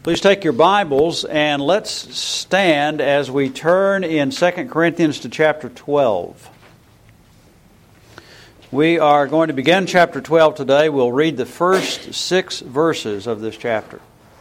Please take your Bibles and let's stand as we turn in 2 Corinthians to chapter 12. We are going to begin chapter 12 today. We'll read the first 6 verses of this chapter.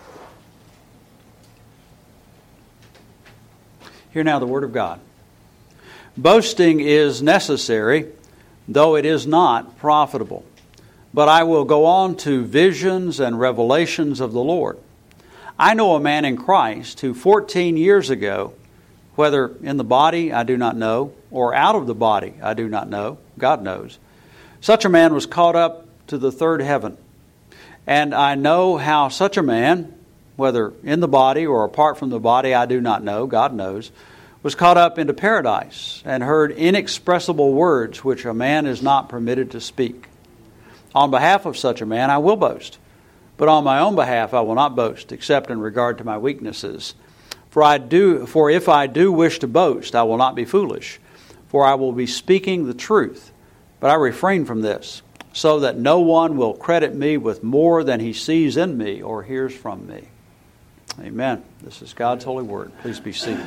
Hear now the Word of God. Boasting is necessary, though it is not profitable. But I will go on to visions and revelations of the Lord. I know a man in Christ who 14 years ago, whether in the body I do not know, or out of the body I do not know, God knows, such a man was caught up to the third heaven. And I know how such a man, whether in the body or apart from the body I do not know, God knows, was caught up into paradise and heard inexpressible words which a man is not permitted to speak. On behalf of such a man I will boast. But on my own behalf I will not boast, except in regard to my weaknesses. For if I do wish to boast, I will not be foolish, for I will be speaking the truth. But I refrain from this, so that no one will credit me with more than he sees in me or hears from me. Amen. This is God's holy word. Please be seated.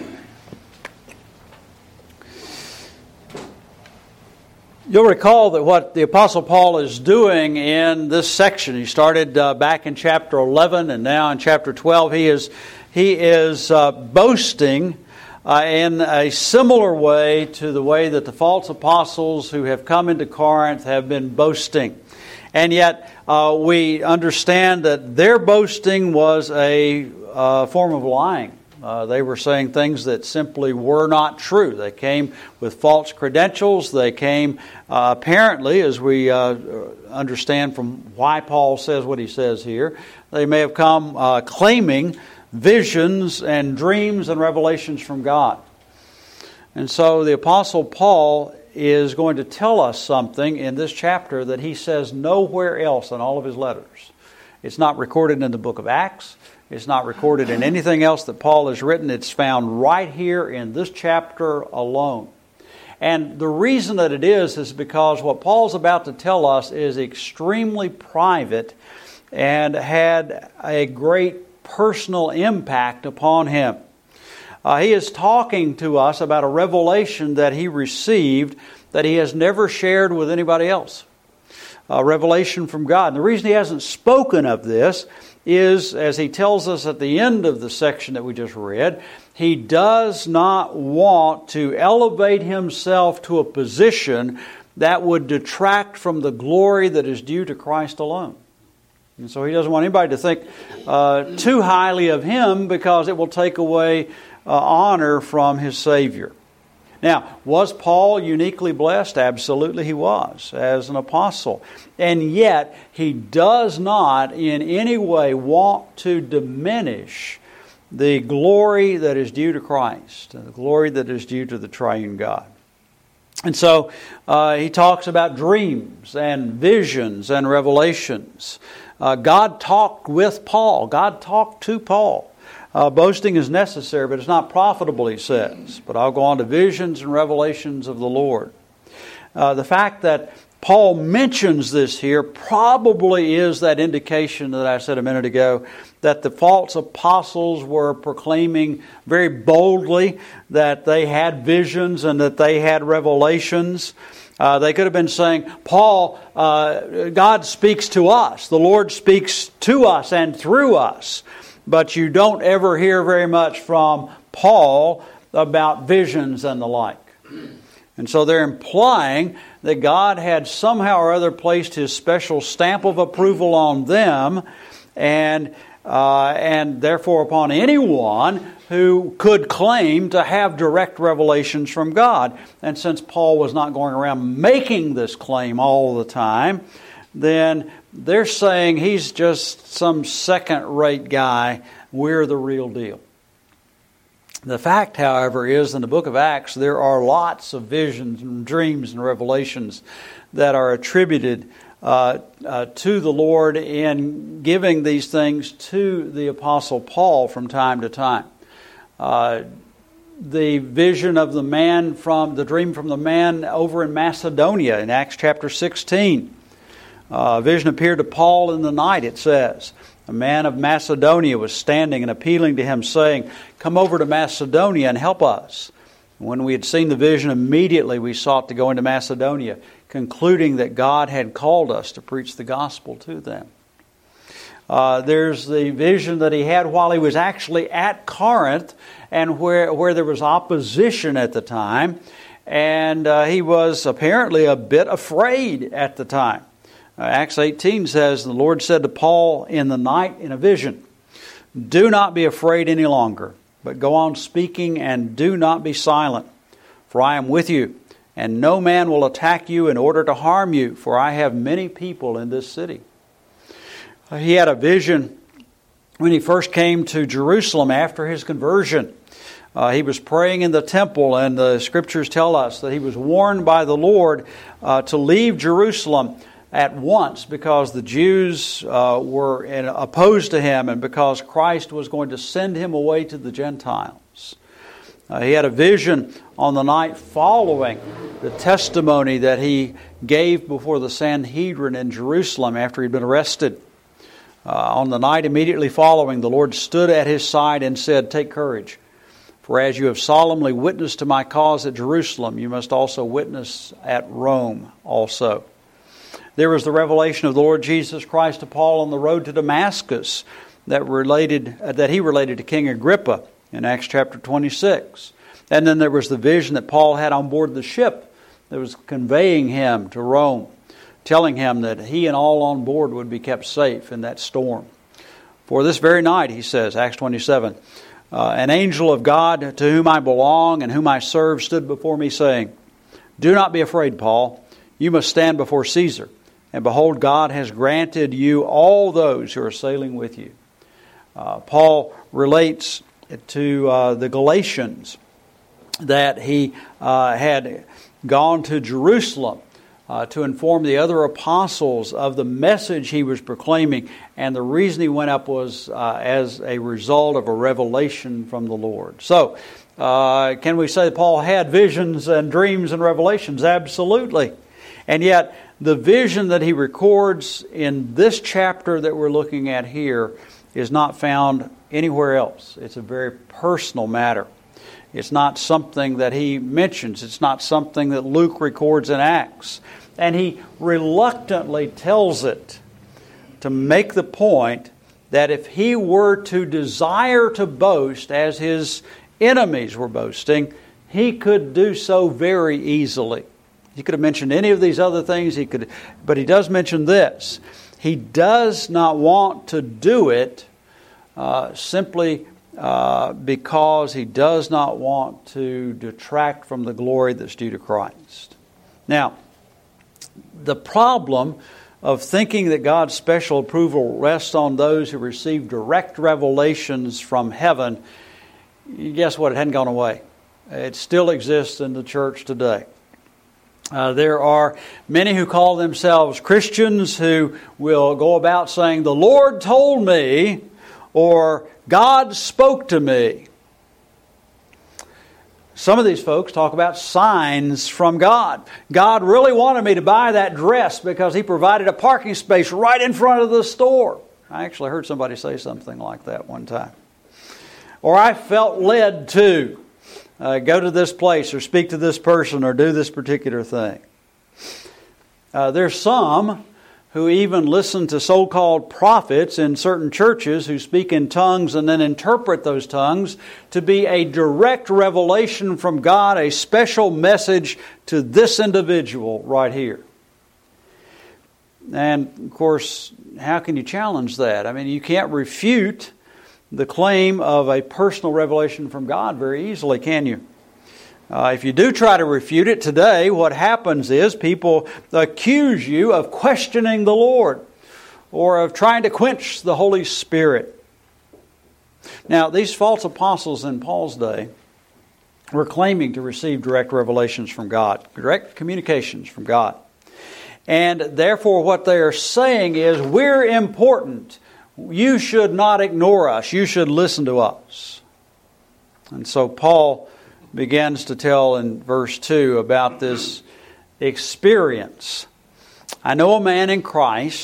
You'll recall that what the Apostle Paul is doing in this section, he started back in chapter 11 and now in chapter 12, he is boasting in a similar way to the way that the false apostles who have come into Corinth have been boasting. And yet we understand that their boasting was a form of lying. They were saying things that simply were not true. They came with false credentials. They came, apparently, as we understand from why Paul says what he says here, they may have come claiming visions and dreams and revelations from God. And so the Apostle Paul is going to tell us something in this chapter that he says nowhere else in all of his letters. It's not recorded in the book of Acts. It's not recorded in anything else that Paul has written. It's found right here in this chapter alone. And the reason that it is because what Paul's about to tell us is extremely private and had a great personal impact upon him. He is talking to us about a revelation that he received that he has never shared with anybody else. A revelation from God. And the reason he hasn't spoken of this is, as he tells us at the end of the section that we just read, he does not want to elevate himself to a position that would detract from the glory that is due to Christ alone. And so he doesn't want anybody to think too highly of him because it will take away honor from his Savior. Now, was Paul uniquely blessed? Absolutely he was, as an apostle. And yet, he does not in any way want to diminish the glory that is due to Christ, and the glory that is due to the triune God. And so, he talks about dreams and visions and revelations. God talked with Paul. God talked to Paul. Boasting is necessary, but it's not profitable, he says. But I'll go on to visions and revelations of the Lord. The fact that Paul mentions this here probably is that indication that I said a minute ago, that the false apostles were proclaiming very boldly that they had visions and that they had revelations. They could have been saying, Paul, God speaks to us. The Lord speaks to us and through us. But you don't ever hear very much from Paul about visions and the like. And so they're implying that God had somehow or other placed His special stamp of approval on them and therefore upon anyone who could claim to have direct revelations from God. And since Paul was not going around making this claim all the time, then they're saying he's just some second-rate guy. We're the real deal. The fact, however, is in the book of Acts, there are lots of visions and dreams and revelations that are attributed to the Lord in giving these things to the Apostle Paul from time to time. The vision of the dream from the man over in Macedonia in Acts chapter 16. A vision appeared to Paul in the night, it says. A man of Macedonia was standing and appealing to him, saying, "Come over to Macedonia and help us." When we had seen the vision, immediately we sought to go into Macedonia, concluding that God had called us to preach the gospel to them. There's the vision that he had while he was actually at Corinth, and where there was opposition at the time, and he was apparently a bit afraid at the time. Acts 18 says, "The Lord said to Paul in the night in a vision, 'Do not be afraid any longer, but go on speaking and do not be silent. For I am with you, and no man will attack you in order to harm you, for I have many people in this city.'" He had a vision when he first came to Jerusalem after his conversion. He was praying in the temple, and the Scriptures tell us that he was warned by the Lord to leave Jerusalem at once because the Jews were opposed to him and because Christ was going to send him away to the Gentiles. He had a vision on the night following the testimony that he gave before the Sanhedrin in Jerusalem after he'd been arrested. On the night immediately following, the Lord stood at his side and said, "Take courage, for as you have solemnly witnessed to my cause at Jerusalem, you must also witness at Rome also." There was the revelation of the Lord Jesus Christ to Paul on the road to Damascus that he related to King Agrippa in Acts chapter 26. And then there was the vision that Paul had on board the ship that was conveying him to Rome, telling him that he and all on board would be kept safe in that storm. "For this very night," he says, Acts 27, "an angel of God to whom I belong and whom I serve stood before me saying, 'Do not be afraid, Paul. You must stand before Caesar. And behold, God has granted you all those who are sailing with you.'" Paul relates to the Galatians that he had gone to Jerusalem to inform the other apostles of the message he was proclaiming. And the reason he went up was as a result of a revelation from the Lord. So, can we say Paul had visions and dreams and revelations? Absolutely. And yet, the vision that he records in this chapter that we're looking at here is not found anywhere else. It's a very personal matter. It's not something that he mentions. It's not something that Luke records in Acts. And he reluctantly tells it to make the point that if he were to desire to boast as his enemies were boasting, he could do so very easily. He could have mentioned any of these other things, but he does mention this. He does not want to do it simply because he does not want to detract from the glory that's due to Christ. Now, the problem of thinking that God's special approval rests on those who receive direct revelations from heaven, guess what? It hadn't gone away. It still exists in the church today. There are many who call themselves Christians who will go about saying, "The Lord told me," or "God spoke to me." Some of these folks talk about signs from God. God really wanted me to buy that dress because He provided a parking space right in front of the store. I actually heard somebody say something like that one time. Or I felt led to go to this place or speak to this person or do this particular thing. There's some who even listen to so-called prophets in certain churches who speak in tongues and then interpret those tongues to be a direct revelation from God, a special message to this individual right here. And, of course, how can you challenge that? I mean, you can't refute the claim of a personal revelation from God very easily, can you? If you do try to refute it today, what happens is people accuse you of questioning the Lord or of trying to quench the Holy Spirit. Now, these false apostles in Paul's day were claiming to receive direct revelations from God, direct communications from God. And therefore what they are saying is, we're important. You should not ignore us. You should listen to us. And so Paul begins to tell in verse 2 about this experience. "I know a man in Christ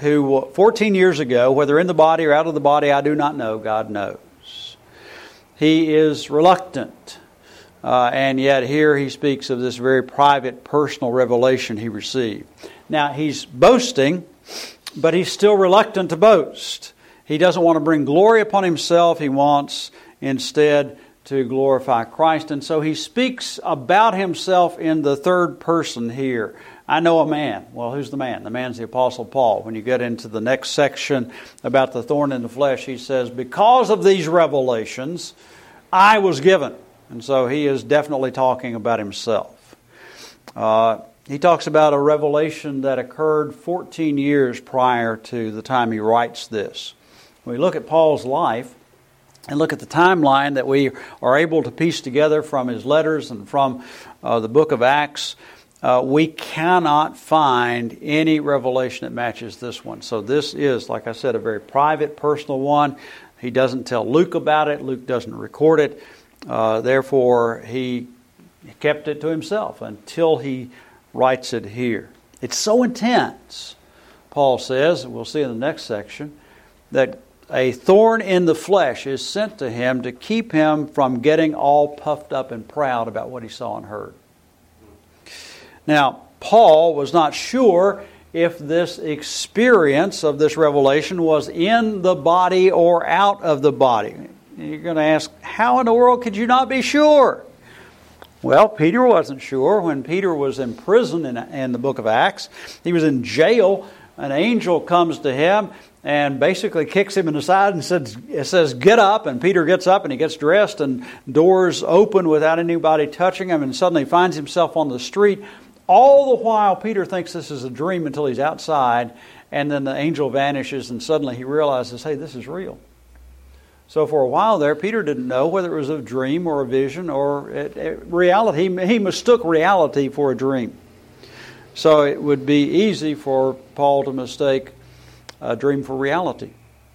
who 14 years ago, whether in the body or out of the body, I do not know, God knows. He is reluctant. And yet here he speaks of this very private, personal revelation he received. Now, he's boasting, but he's still reluctant to boast. He doesn't want to bring glory upon himself. He wants instead to glorify Christ. And so he speaks about himself in the third person here. I know a man. Well, who's the man? The man's the Apostle Paul. When you get into the next section about the thorn in the flesh, he says, because of these revelations, I was given. And so he is definitely talking about himself. He talks about a revelation that occurred 14 years prior to the time he writes this. When we look at Paul's life and look at the timeline that we are able to piece together from his letters and from the book of Acts, we cannot find any revelation that matches this one. So this is, like I said, a very private, personal one. He doesn't tell Luke about it. Luke doesn't record it. Therefore, he kept it to himself until he writes it here. It's so intense, Paul says, and we'll see in the next section, that a thorn in the flesh is sent to him to keep him from getting all puffed up and proud about what he saw and heard. Now, Paul was not sure if this experience of this revelation was in the body or out of the body. You're going to ask, how in the world could you not be sure? Well, Peter wasn't sure. When Peter was in prison in the book of Acts, he was in jail. An angel comes to him and basically kicks him in the side and says, get up. And Peter gets up and he gets dressed and doors open without anybody touching him, and suddenly finds himself on the street. All the while, Peter thinks this is a dream until he's outside, and then the angel vanishes and suddenly he realizes, hey, this is real. So for a while there, Peter didn't know whether it was a dream or a vision or reality. He mistook reality for a dream. So it would be easy for Paul to mistake a dream for reality.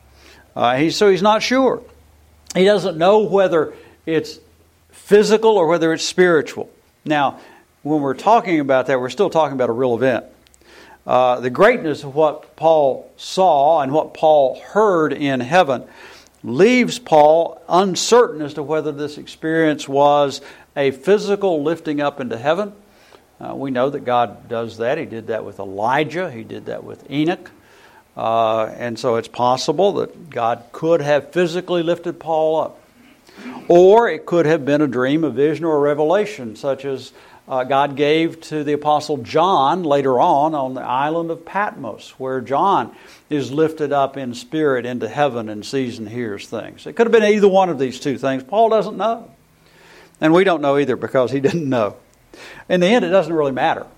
So he's not sure. He doesn't know whether it's physical or whether it's spiritual. Now, when we're talking about that, we're still talking about a real event. The greatness of what Paul saw and what Paul heard in heaven leaves Paul uncertain as to whether this experience was a physical lifting up into heaven. We know that God does that. He did that with Elijah. He did that with Enoch. And so it's possible that God could have physically lifted Paul up. Or it could have been a dream, a vision, or a revelation, such as God gave to the Apostle John later on the island of Patmos, where John is lifted up in spirit into heaven and sees and hears things. It could have been either one of these two things. Paul doesn't know. And we don't know either because he didn't know. In the end, it doesn't really matter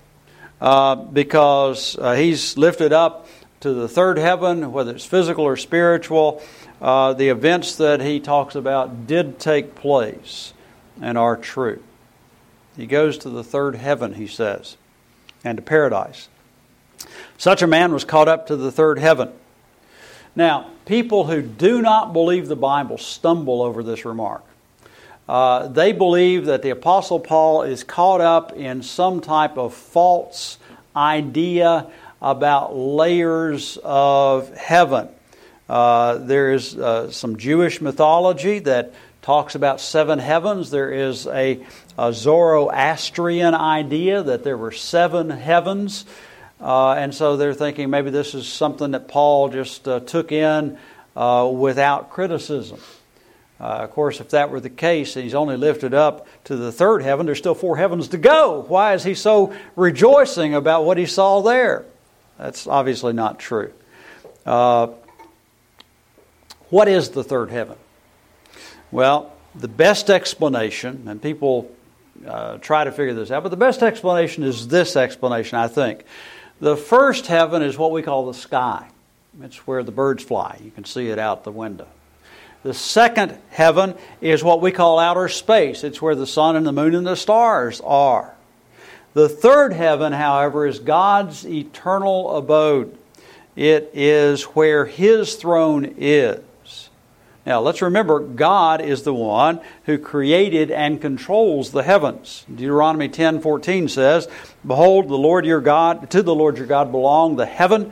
because he's lifted up to the third heaven, whether it's physical or spiritual. The events that he talks about did take place and are true. He goes to the third heaven, he says, and to paradise. Such a man was caught up to the third heaven. Now, people who do not believe the Bible stumble over this remark. They believe that the Apostle Paul is caught up in some type of false idea about layers of heaven. There is some Jewish mythology that talks about 7 heavens. There is a Zoroastrian idea that there were 7 heavens. And so they're thinking maybe this is something that Paul just took in without criticism. Of course, if that were the case, and he's only lifted up to the third heaven, there's still 4 heavens to go. Why is he so rejoicing about what he saw there? That's obviously not true. What is the third heaven? Well, the best explanation, and people try to figure this out, but the best explanation is this explanation, I think. The first heaven is what we call the sky. It's where the birds fly. You can see it out the window. The second heaven is what we call outer space. It's where the sun and the moon and the stars are. The third heaven, however, is God's eternal abode. It is where His throne is. Now, let's remember, God is the one who created and controls the heavens. Deuteronomy 10:14 says, "Behold, the Lord your God, to the Lord your God belong the heaven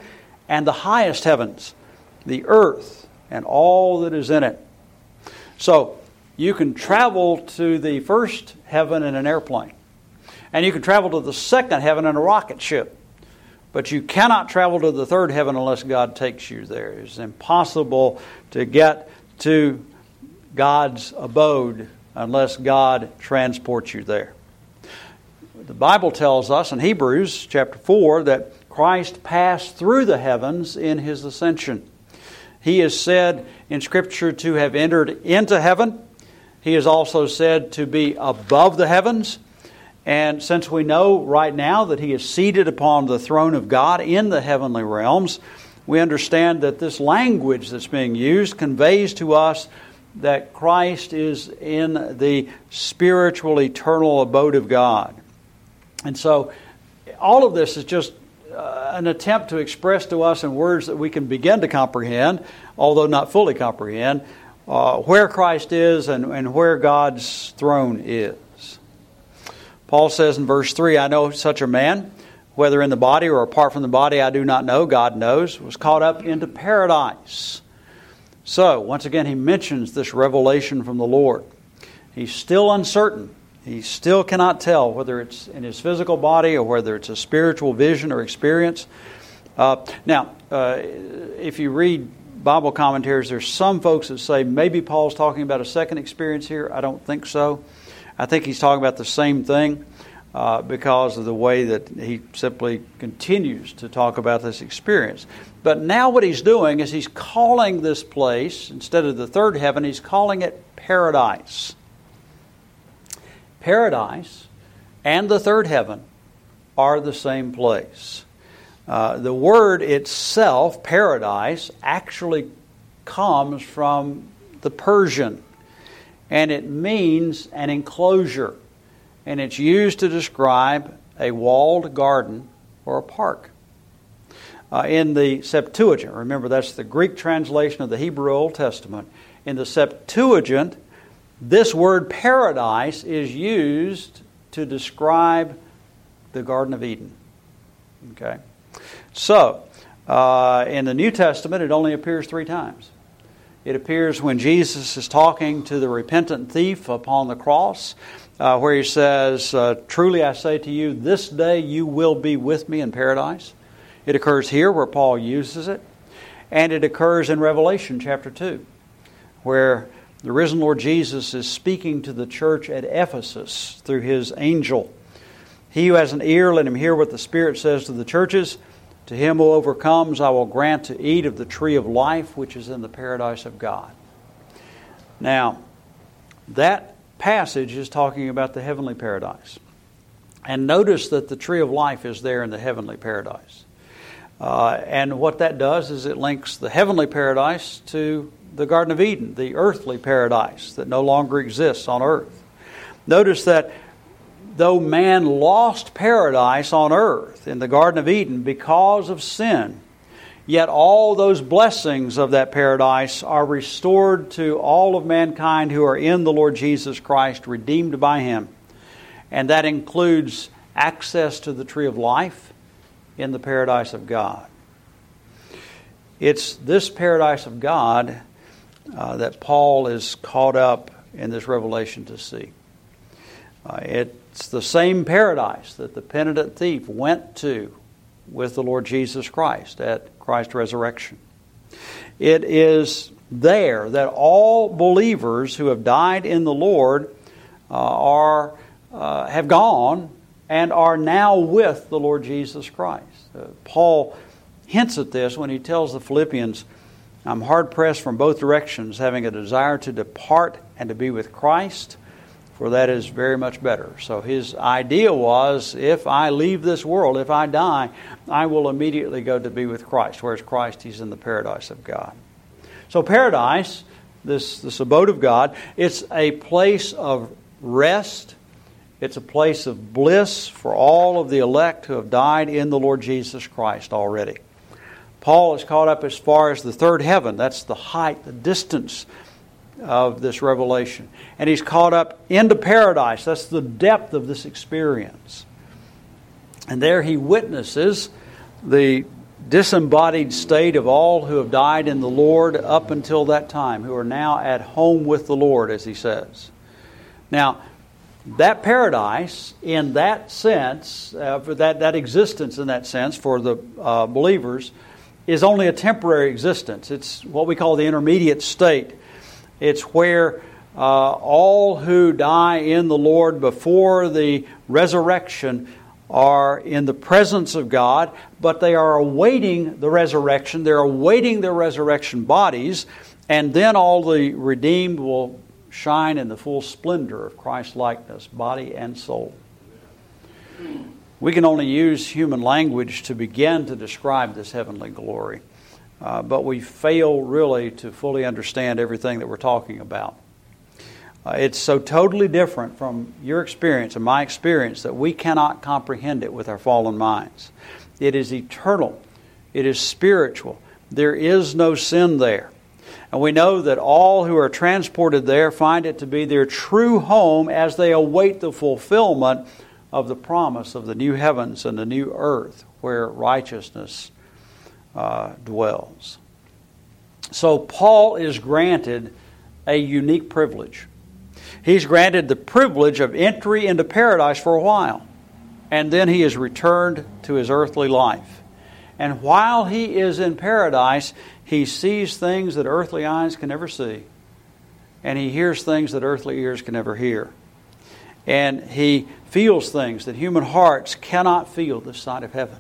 and the highest heavens, the earth, and all that is in it. So, you can travel to the first heaven in an airplane. And you can travel to the second heaven in a rocket ship. But you cannot travel to the third heaven unless God takes you there. It's impossible to get to God's abode unless God transports you there. The Bible tells us in Hebrews chapter 4 that Christ passed through the heavens in His ascension. He is said in Scripture to have entered into heaven. He is also said to be above the heavens. And since we know right now that He is seated upon the throne of God in the heavenly realms, we understand that this language that's being used conveys to us that Christ is in the spiritual, eternal abode of God. And so all of this is just an attempt to express to us in words that we can begin to comprehend, although not fully comprehend, where Christ is and where God's throne is. Paul says in verse 3, I know such a man, whether in the body or apart from the body, I do not know, God knows, was caught up into paradise. So, once again, he mentions this revelation from the Lord. He's still uncertain. He still cannot tell whether it's in his physical body or whether it's a spiritual vision or experience. Now, if you read Bible commentaries, there's some folks that say maybe Paul's talking about a second experience here. I don't think so. I think he's talking about the same thing because of the way that he simply continues to talk about this experience. But now what he's doing is he's calling this place, instead of the third heaven, he's calling it paradise. Paradise and the third heaven are the same place. The word itself, paradise, actually comes from the Persian, and it means an enclosure, and it's used to describe a walled garden or a park. In the Septuagint, remember that's the Greek translation of the Hebrew Old Testament, in the Septuagint, this word paradise is used to describe the Garden of Eden. Okay? So, in the New Testament, it only appears 3 times. It appears when Jesus is talking to the repentant thief upon the cross, where he says, truly I say to you, this day you will be with me in paradise. It occurs here where Paul uses it. And it occurs in Revelation chapter 2, where the risen Lord Jesus is speaking to the church at Ephesus through His angel. He who has an ear, let him hear what the Spirit says to the churches. To him who overcomes, I will grant to eat of the tree of life, which is in the paradise of God. Now, that passage is talking about the heavenly paradise. And notice that the tree of life is there in the heavenly paradise. And what that does is it links the heavenly paradise to the Garden of Eden, the earthly paradise that no longer exists on earth. Notice that though man lost paradise on earth in the Garden of Eden because of sin, yet all those blessings of that paradise are restored to all of mankind who are in the Lord Jesus Christ, redeemed by Him. And that includes access to the tree of life in the paradise of God. It's this paradise of God that Paul is caught up in this revelation to see. It's the same paradise that the penitent thief went to with the Lord Jesus Christ at Christ's resurrection. It is there that all believers who have died in the Lord have gone and are now with the Lord Jesus Christ. Paul hints at this when he tells the Philippians, I'm hard-pressed from both directions, having a desire to depart and to be with Christ, for that is very much better. So his idea was, if I leave this world, if I die, I will immediately go to be with Christ. Whereas Christ, He's in the paradise of God. So paradise, this abode of God, it's a place of rest. It's a place of bliss for all of the elect who have died in the Lord Jesus Christ already. Paul is caught up as far as the third heaven. That's the height, the distance of this revelation. And he's caught up into paradise. That's the depth of this experience. And there he witnesses the disembodied state of all who have died in the Lord up until that time, who are now at home with the Lord, as he says. Now, that paradise, in that sense, for that existence in that sense for the believers, is only a temporary existence. It's what we call the intermediate state. It's where all who die in the Lord before the resurrection are in the presence of God, but they are awaiting the resurrection. They're awaiting their resurrection bodies, and then all the redeemed will shine in the full splendor of Christ's likeness, body and soul. We can only use human language to begin to describe this heavenly glory, but we fail really to fully understand everything that we're talking about. It's so totally different from your experience and my experience that we cannot comprehend it with our fallen minds. It is eternal. It is spiritual. There is no sin there. And we know that all who are transported there find it to be their true home as they await the fulfillment of the promise of the new heavens and the new earth where righteousness dwells. So Paul is granted a unique privilege. He's granted the privilege of entry into paradise for a while, and then he is returned to his earthly life. And while he is in paradise, he sees things that earthly eyes can never see, and he hears things that earthly ears can never hear. And he feels things that human hearts cannot feel this side of heaven.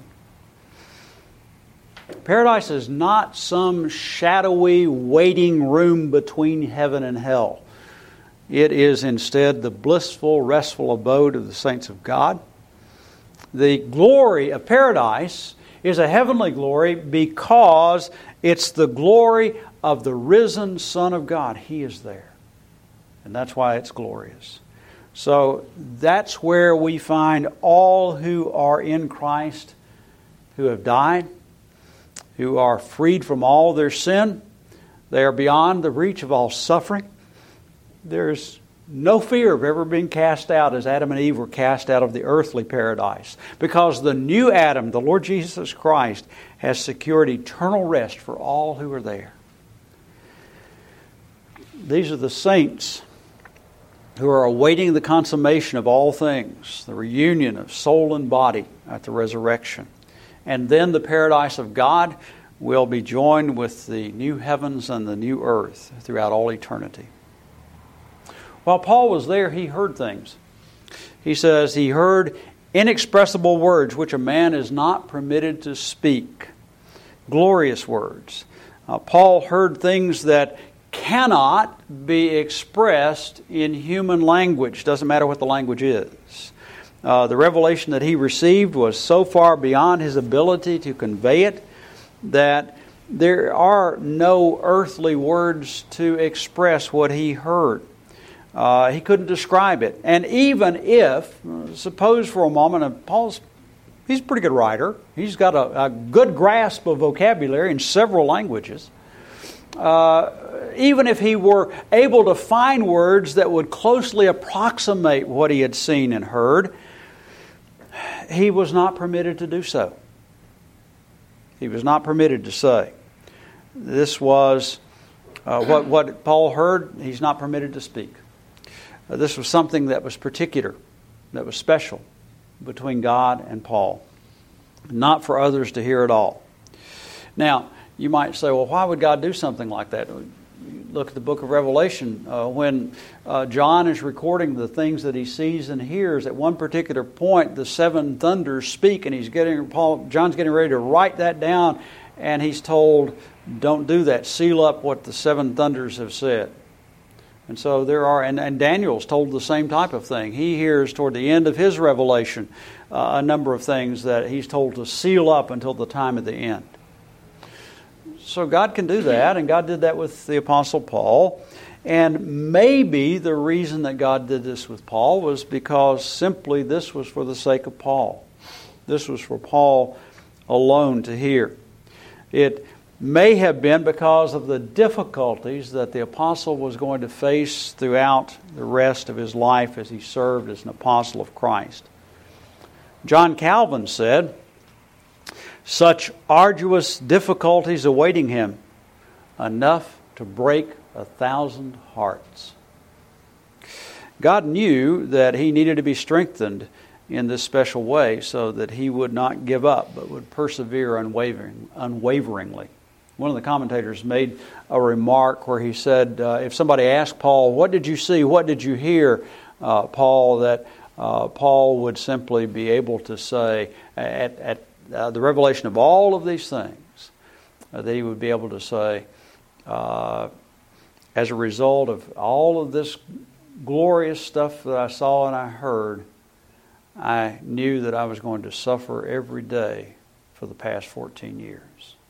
Paradise is not some shadowy waiting room between heaven and hell. It is instead the blissful, restful abode of the saints of God. The glory of paradise is a heavenly glory because it's the glory of the risen Son of God. He is there. And that's why it's glorious. So that's where we find all who are in Christ, who have died, who are freed from all their sin. They are beyond the reach of all suffering. There's no fear of ever being cast out as Adam and Eve were cast out of the earthly paradise, because the new Adam, the Lord Jesus Christ, has secured eternal rest for all who are there. These are the saints who are awaiting the consummation of all things, the reunion of soul and body at the resurrection. And then the paradise of God will be joined with the new heavens and the new earth throughout all eternity. While Paul was there, he heard things. He says he heard inexpressible words which a man is not permitted to speak. Glorious words. Paul heard things that cannot be expressed in human language. Doesn't matter what the language is. The revelation that he received was so far beyond his ability to convey it that there are no earthly words to express what he heard. He couldn't describe it. And even if, suppose for a moment, and he's a pretty good writer. He's got a good grasp of vocabulary in several languages. Even if he were able to find words that would closely approximate what he had seen and heard, he was not permitted to do so. He was not permitted to say. This was what Paul heard, he's not permitted to speak. This was something that was particular, that was special between God and Paul, not for others to hear at all. Now, you might say, well, why would God do something like that? Look at the book of Revelation. When John is recording the things that he sees and hears, at one particular point, the seven thunders speak, and John's getting ready to write that down, and he's told, don't do that. Seal up what the seven thunders have said. And so there are, and Daniel's told the same type of thing. He hears toward the end of his revelation a number of things that he's told to seal up until the time of the end. So God can do that, and God did that with the Apostle Paul. And maybe the reason that God did this with Paul was because simply this was for the sake of Paul. This was for Paul alone to hear. It may have been because of the difficulties that the apostle was going to face throughout the rest of his life as he served as an apostle of Christ. John Calvin said, such arduous difficulties awaiting him, enough to break 1,000 hearts. God knew that he needed to be strengthened in this special way so that he would not give up, but would persevere unwaveringly. One of the commentators made a remark where he said, if somebody asked Paul, what did you see, what did you hear, Paul, that Paul would simply be able to say, at the revelation of all of these things, that he would be able to say, as a result of all of this glorious stuff that I saw and I heard, I knew that I was going to suffer every day for the past 14 years.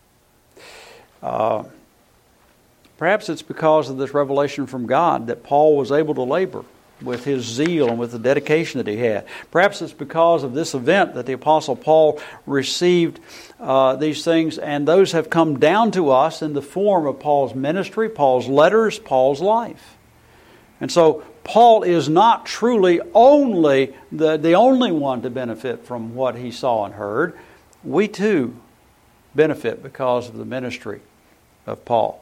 Perhaps it's because of this revelation from God that Paul was able to labor with his zeal and with the dedication that he had. Perhaps it's because of this event that the Apostle Paul received these things, and those have come down to us in the form of Paul's ministry, Paul's letters, Paul's life. And so Paul is not truly only the only one to benefit from what he saw and heard. We too benefit because of the ministry of Paul.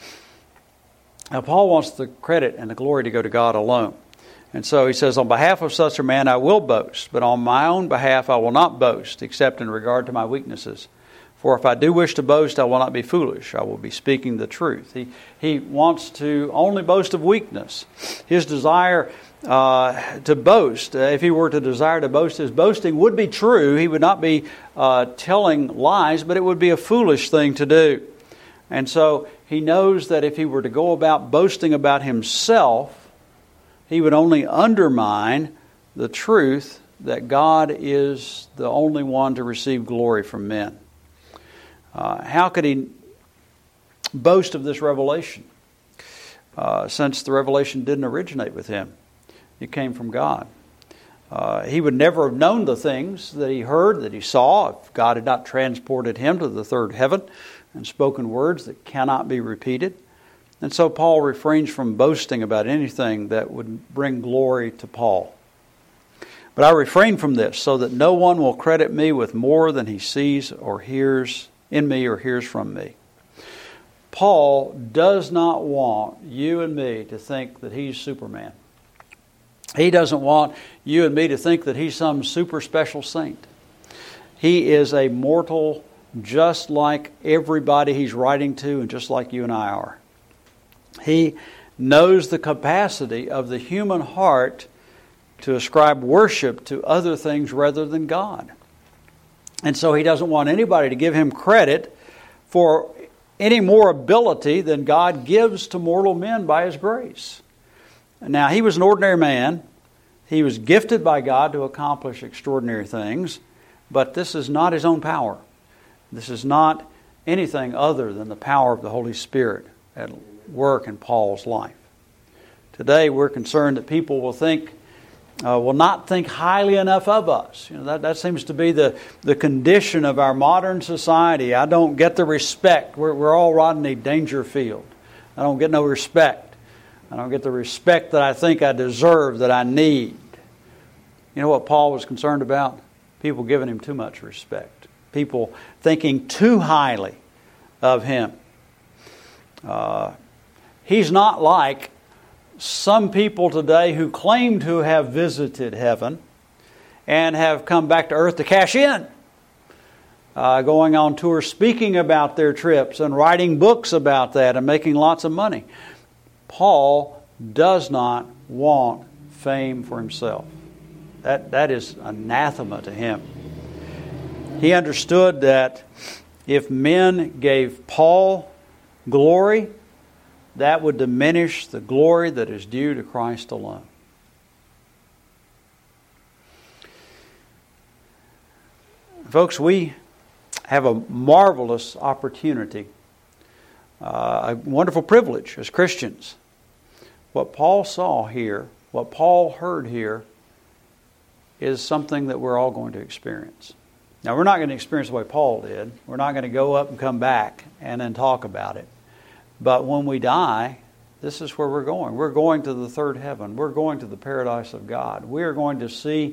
Now, Paul wants the credit and the glory to go to God alone. And so he says, on behalf of such a man I will boast, but on my own behalf I will not boast, except in regard to my weaknesses. For if I do wish to boast, I will not be foolish. I will be speaking the truth. He wants to only boast of weakness. His desire to boast, if he were to desire to boast, his boasting would be true. He would not be telling lies, but it would be a foolish thing to do. And so he knows that if he were to go about boasting about himself, he would only undermine the truth that God is the only one to receive glory from men. How could he boast of this revelation? Since the revelation didn't originate with him. It came from God. He would never have known the things that he heard, that he saw, if God had not transported him to the third heaven and spoken words that cannot be repeated. And so Paul refrains from boasting about anything that would bring glory to Paul. But I refrain from this so that no one will credit me with more than he sees or hears in me or hears from me. Paul does not want you and me to think that he's Superman. He doesn't want you and me to think that he's some super special saint. He is a mortal just like everybody he's writing to and just like you and I are. He knows the capacity of the human heart to ascribe worship to other things rather than God. And so he doesn't want anybody to give him credit for any more ability than God gives to mortal men by His grace. Now, he was an ordinary man. He was gifted by God to accomplish extraordinary things, but this is not his own power. This is not anything other than the power of the Holy Spirit at work in Paul's life. Today, we're concerned that people will not think highly enough of us. That seems to be the condition of our modern society. I don't get the respect. We're all Rodney Dangerfield. I don't get no respect. I don't get the respect that I think I deserve, that I need. You know what Paul was concerned about? People giving him too much respect. People thinking too highly of him. He's not like some people today who claim to have visited heaven and have come back to earth to cash in. Going on tour speaking about their trips and writing books about that and making lots of money. Paul does not want fame for himself. That is anathema to him. He understood that if men gave Paul glory, that would diminish the glory that is due to Christ alone. Folks, we have a marvelous opportunity, a wonderful privilege as Christians. What Paul saw here, what Paul heard here, is something that we're all going to experience. Now, we're not going to experience the way Paul did. We're not going to go up and come back and then talk about it. But when we die, this is where we're going. We're going to the third heaven. We're going to the paradise of God. We are going to see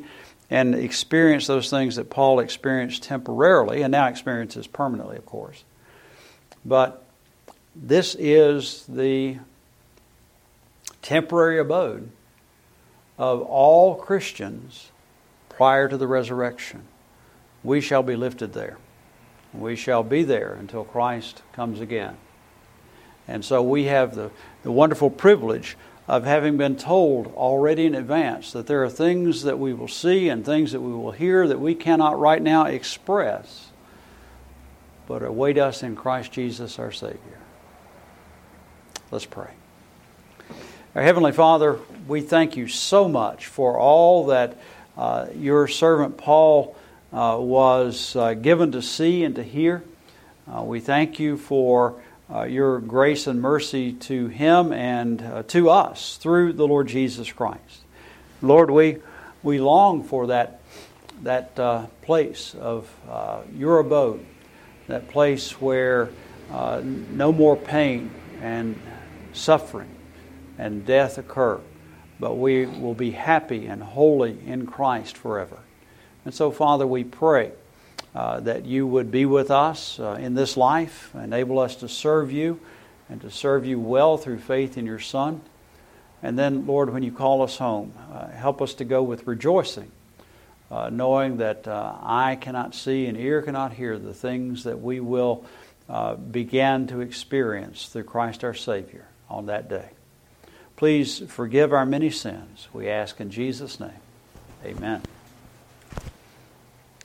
and experience those things that Paul experienced temporarily and now experiences permanently, of course. But this is the temporary abode of all Christians prior to the resurrection. We shall be lifted there. We shall be there until Christ comes again. And so we have the wonderful privilege of having been told already in advance that there are things that we will see and things that we will hear that we cannot right now express, but await us in Christ Jesus our Savior. Let's pray. Our Heavenly Father, we thank you so much for all that your servant Paul was given to see and to hear. We thank you for your grace and mercy to him and to us through the Lord Jesus Christ. Lord, we long for that place of your abode, that place where no more pain and suffering and death occur, but we will be happy and holy in Christ forever. And so, Father, we pray that you would be with us in this life, enable us to serve you and to serve you well through faith in your Son. And then, Lord, when you call us home, help us to go with rejoicing, knowing that eye cannot see and ear cannot hear the things that we will begin to experience through Christ our Savior on that day. Please forgive our many sins, we ask in Jesus' name. Amen.